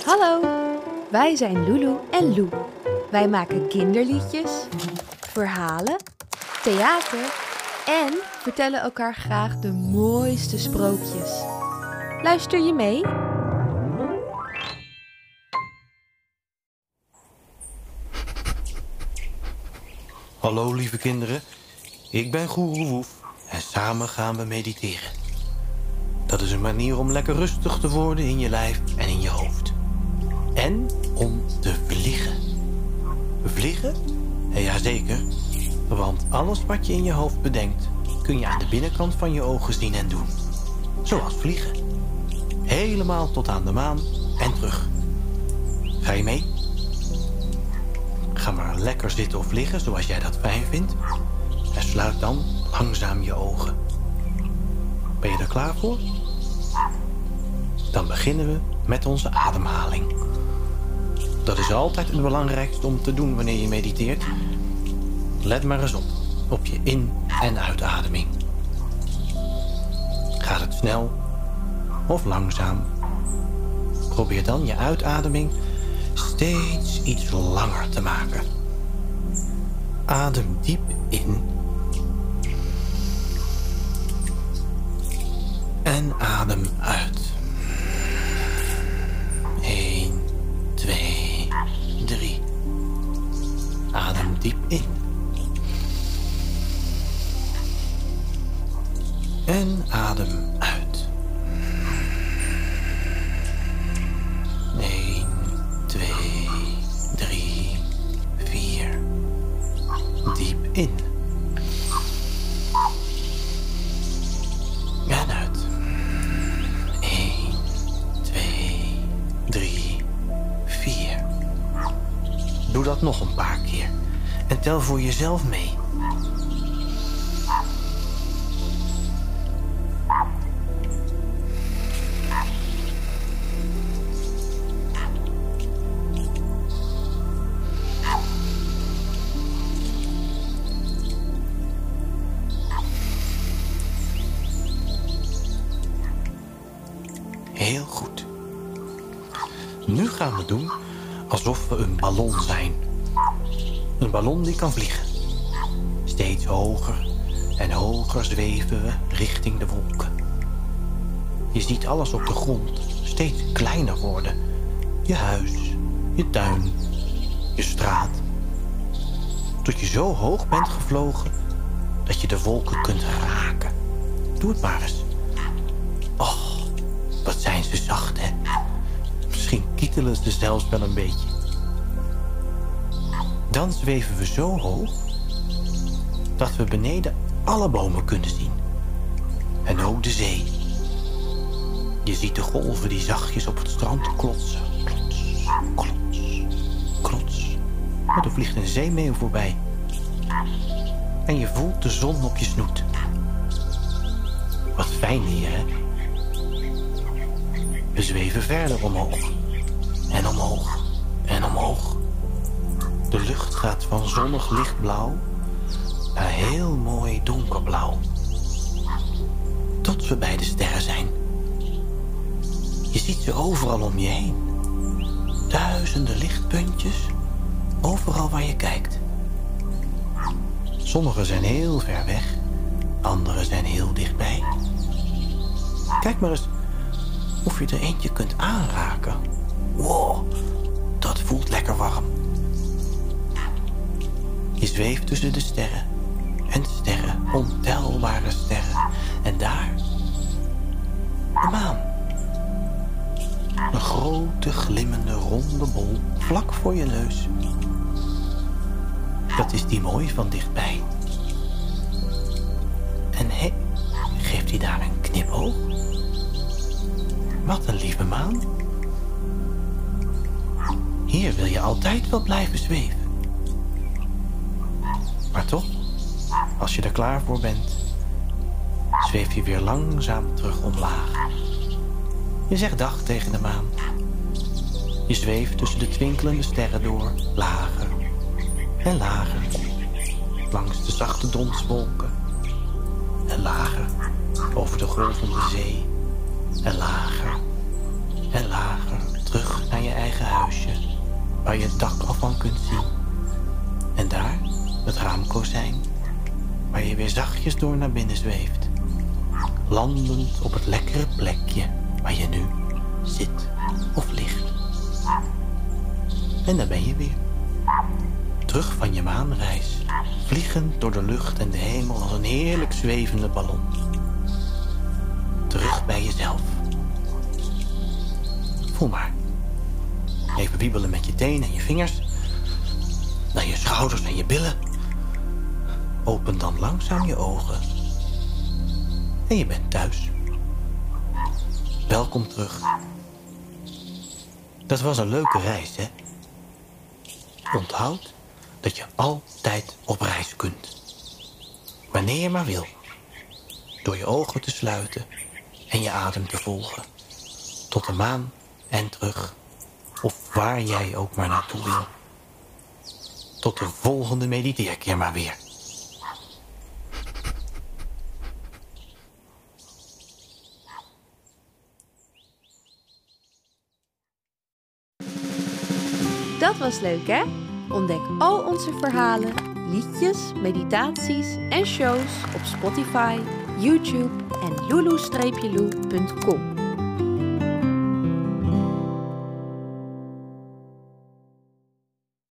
Hallo, wij zijn Lulu en Lou. Wij maken kinderliedjes, verhalen, theater en vertellen elkaar graag de mooiste sprookjes. Luister je mee? Hallo lieve kinderen, ik ben Goeroe Woef en samen gaan we mediteren. Dat is een manier om lekker rustig te worden in je lijf en in je hoofd. En om te vliegen. Vliegen? Ja, zeker. Want alles wat je in je hoofd bedenkt, kun je aan de binnenkant van je ogen zien en doen. Zoals vliegen. Helemaal tot aan de maan en terug. Ga je mee? Ga maar lekker zitten of liggen zoals jij dat fijn vindt. En sluit dan langzaam je ogen. Ben je er klaar voor? Dan beginnen we met onze ademhaling. Dat is altijd het belangrijkste om te doen wanneer je mediteert. Let maar eens op je in- en uitademing. Gaat het snel of langzaam? Probeer dan je uitademing steeds iets langer te maken. Adem diep in. En adem uit. 1, 2, 3. Adem diep in. En adem uit. 1, 2, 3, 4. Diep in. En uit. 1, 2, 3, 4. Doe dat nog een paar keer. En tel voor jezelf mee. Heel goed. Nu gaan we doen alsof we een ballon zijn. Een ballon die kan vliegen. Steeds hoger en hoger zweven we richting de wolken. Je ziet alles op de grond steeds kleiner worden. Je huis, je tuin, je straat. Tot je zo hoog bent gevlogen dat je de wolken kunt raken. Doe het maar eens. Oh. Wat zijn ze zacht, hè? Misschien kietelen ze zelfs wel een beetje. Dan zweven we zo hoog dat we beneden alle bomen kunnen zien. En ook de zee. Je ziet de golven die zachtjes op het strand klotsen. Klots, klots, klots. Maar er vliegt een zeemeeuw voorbij. En je voelt de zon op je snoet. Wat fijn hier, hè? We zweven verder omhoog. En omhoog. En omhoog. De lucht gaat van zonnig lichtblauw naar heel mooi donkerblauw. Tot we bij de sterren zijn. Je ziet ze overal om je heen. Duizenden lichtpuntjes. Overal waar je kijkt. Sommige zijn heel ver weg. Andere zijn heel dichtbij. Kijk maar eens of je er eentje kunt aanraken. Wow, dat voelt lekker warm. Je zweeft tussen de sterren. En sterren, ontelbare sterren. En daar, de maan. Een grote, glimmende, ronde bol, vlak voor je neus. Dat is die mooi van dichtbij. En hé, geeft hij daar een knipoog? Wat een lieve maan. Hier wil je altijd wel blijven zweven. Maar toch, als je er klaar voor bent, zweef je weer langzaam terug omlaag. Je zegt dag tegen de maan. Je zweeft tussen de twinkelende sterren door, lager en lager. Langs de zachte donswolken. En lager over de golvende zee. En lager terug naar je waar je het dak al van kunt zien. En daar het raamkozijn, waar je weer zachtjes door naar binnen zweeft. Landend op het lekkere plekje waar je nu zit of ligt. En daar ben je weer. Terug van je maanreis, vliegend door de lucht en de hemel als een heerlijk zwevende ballon. Terug bij jezelf. Voel maar. Even wiebelen met je tenen en je vingers. Naar je schouders en je billen. Open dan langzaam je ogen. En je bent thuis. Welkom terug. Dat was een leuke reis, hè? Onthoud dat je altijd op reis kunt. Wanneer je maar wil. Door je ogen te sluiten en je adem te volgen. Tot de maan en terug. Of waar jij ook maar naartoe wil. Tot de volgende mediteerkeer maar weer. Dat was leuk, hè? Ontdek al onze verhalen, liedjes, meditaties en shows op Spotify, YouTube en lulu-lou.com.